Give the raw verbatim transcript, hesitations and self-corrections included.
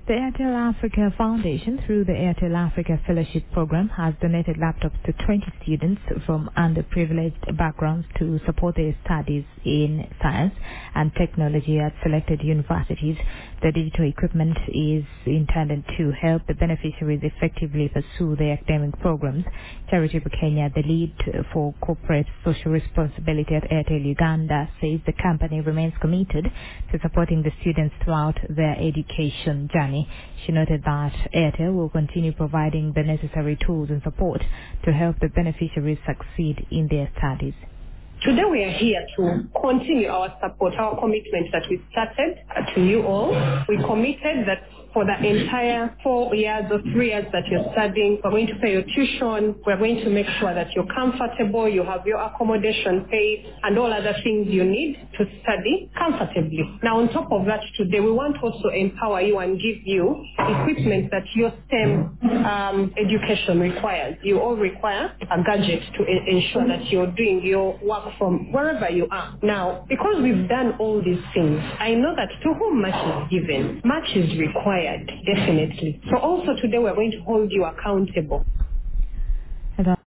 The Airtel Africa Foundation, through the Airtel Africa Fellowship Program, has donated laptops to twenty students from underprivileged backgrounds to support their studies in science and technology at selected universities. The digital equipment is intended to help the beneficiaries effectively pursue their academic programs. Charity for Kenya, the lead for corporate social responsibility at Airtel Uganda, says the company remains committed to supporting the students throughout their education journey. She noted that Airtel will continue providing the necessary tools and support to help the beneficiaries succeed in their studies. Today we are here to continue our support, our commitment that we started uh, to you all. We committed that for the entire four years or three years that you're studying, we're going to pay your tuition, we're going to make sure that you're comfortable, you have your accommodation paid, and all other things you need to study comfortably. Now on top of that, today we want to also empower you and give you equipment that your STEM um, education requires. You all require a gadget to e- ensure that you're doing your work from wherever you are. Now, because we've done all these things, I know that to whom much is given, much is required, definitely. So also today we're going to hold you accountable.